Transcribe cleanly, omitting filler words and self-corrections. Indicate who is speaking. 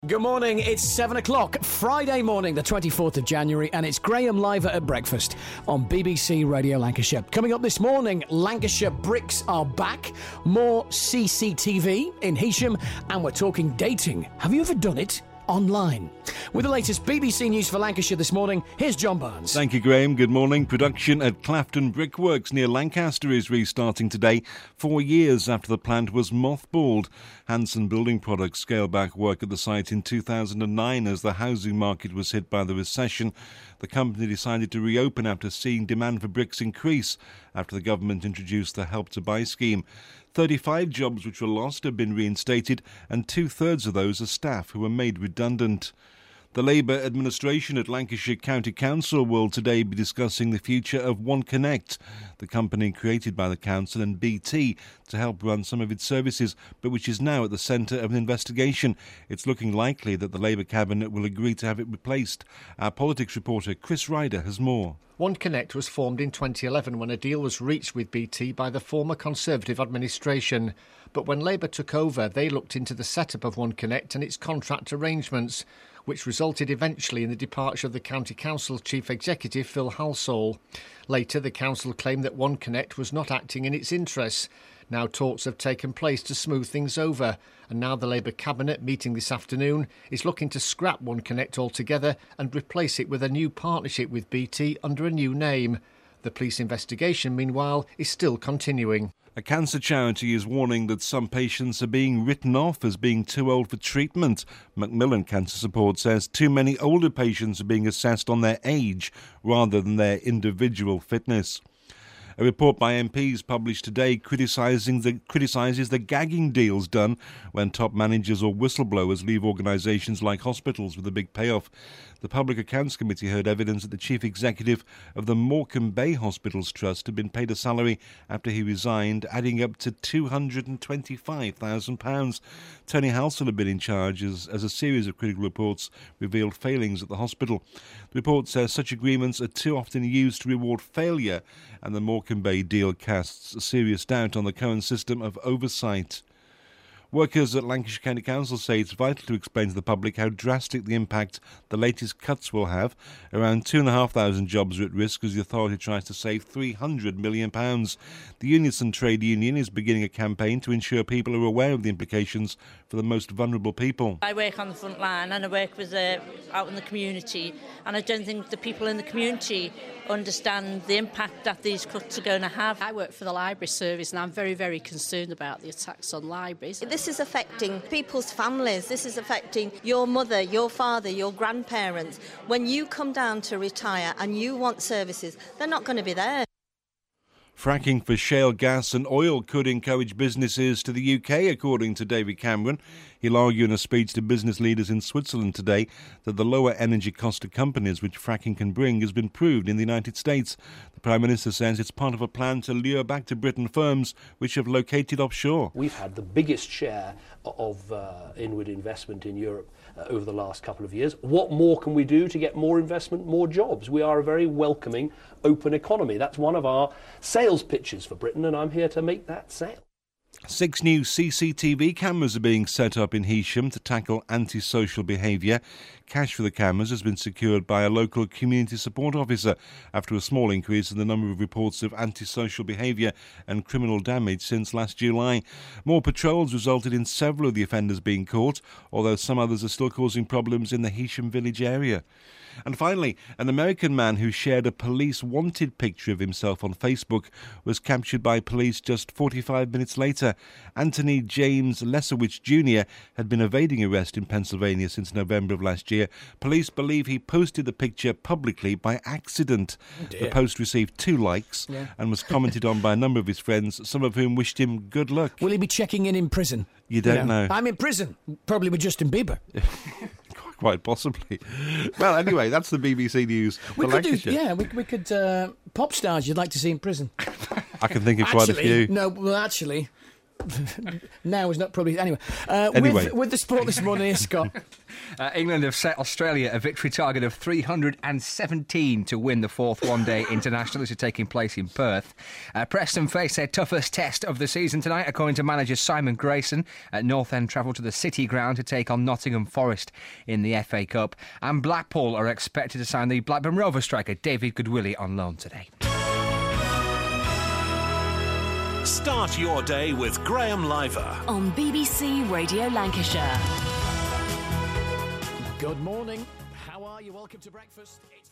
Speaker 1: Good morning, it's 7 o'clock, Friday morning, the 24th of January, and it's Graham Liver at breakfast on BBC Radio Lancashire. Coming up this morning, Lancashire bricks are back, more CCTV in Heysham, and we're talking dating. Have you ever done it? Online. With the latest BBC News for Lancashire this morning, here's John Barnes.
Speaker 2: Thank you, Graham. Good morning. Production at Clafton Brickworks near Lancaster is restarting today, 4 years after the plant was mothballed. Hanson Building Products scaled back work at the site in 2009 as the housing market was hit by the recession. The company decided to reopen after seeing demand for bricks increase after the government introduced the Help to Buy scheme. 35 jobs which were lost have been reinstated, and two-thirds of those are staff who were made redundant. The Labour administration at Lancashire County Council will today be discussing the future of OneConnect, the company created by the council and BT to help run some of its services, but which is now at the centre of an investigation. It's looking likely that the Labour cabinet will agree to have it replaced. Our politics reporter Chris Ryder has more.
Speaker 3: OneConnect was formed in 2011 when a deal was reached with BT by the former Conservative administration. But when Labour took over, they looked into the setup of OneConnect and its contract arrangements, which resulted eventually in the departure of the County Council Chief Executive Phil Halsall. Later, the council claimed that OneConnect was not acting in its interests. Now talks have taken place to smooth things over, and now the Labour Cabinet, meeting this afternoon, is looking to scrap OneConnect altogether and replace it with a new partnership with BT under a new name. The police investigation, meanwhile, is still continuing.
Speaker 2: A cancer charity is warning that some patients are being written off as being too old for treatment. Macmillan Cancer Support says too many older patients are being assessed on their age rather than their individual fitness. A report by MPs published today criticises the gagging deals done when top managers or whistleblowers leave organisations like hospitals with a big payoff. The Public Accounts Committee heard evidence that the chief executive of the Morecambe Bay Hospitals Trust had been paid a salary after he resigned, adding up to £225,000. Tony Halsall had been in charge as a series of critical reports revealed failings at the hospital. The report says such agreements are too often used to reward failure, and the Morecambe Bay deal casts a serious doubt on the current system of oversight. Workers at Lancashire County Council say it's vital to explain to the public how drastic the impact the latest cuts will have. Around 2,500 jobs are at risk as the authority tries to save £300 million. The Unison Trade Union is beginning a campaign to ensure people are aware of the implications for the most vulnerable people.
Speaker 4: I work on the front line and I work with out in the community, and I don't think the people in the community understand the impact that these cuts are going to have.
Speaker 5: I work for the library service and I'm very, very concerned about the attacks on libraries.
Speaker 6: This is affecting people's families. This is affecting your mother, your father, your grandparents. When you come down to retire and you want services, they're not going to be there.
Speaker 2: Fracking for shale gas and oil could encourage businesses to the UK, according to David Cameron. He'll argue in a speech to business leaders in Switzerland today that the lower energy cost to companies which fracking can bring has been proved in the United States. The Prime Minister says it's part of a plan to lure back to Britain firms which have located offshore.
Speaker 7: We've had the biggest share of inward investment in Europe over the last couple of years. What more can we do to get more investment, more jobs? We are a very welcoming, open economy. That's one of our sales pitches for Britain, and I'm here to make that sale.
Speaker 2: 6 new CCTV cameras are being set up in Heysham to tackle antisocial behaviour. Cash for the cameras has been secured by a local community support officer after a small increase in the number of reports of antisocial behaviour and criminal damage since last July. More patrols resulted in several of the offenders being caught, although some others are still causing problems in the Heysham village area. And finally, an American man who shared a police wanted picture of himself on Facebook was captured by police just 45 minutes later. Anthony James Lesowich Jr. had been evading arrest in Pennsylvania since November of last year. Police believe he posted the picture publicly by accident. The post received 2 likes and was commented on by a number of his friends, some of whom wished him good luck.
Speaker 1: Will he be checking in prison?
Speaker 2: You don't know.
Speaker 1: I'm in prison, probably with Justin Bieber.
Speaker 2: Quite possibly. Well, anyway, that's the BBC News for Lancashire.
Speaker 1: We could pop stars you'd like to see in prison.
Speaker 2: I can think of quite a few.
Speaker 1: No, well, actually, now is not probably... Anyway, with the sport this morning, here's Scott.
Speaker 8: England have set Australia a victory target of 317 to win the fourth one-day international. This is taking place in Perth. Preston face their toughest test of the season tonight, according to manager Simon Grayson. North End travel to the City Ground to take on Nottingham Forest in the FA Cup. And Blackpool are expected to sign the Blackburn Rovers striker David Goodwillie on loan today.
Speaker 9: Start your day with Graham Liver
Speaker 10: on BBC Radio Lancashire.
Speaker 1: Good morning. How are you? Welcome to breakfast.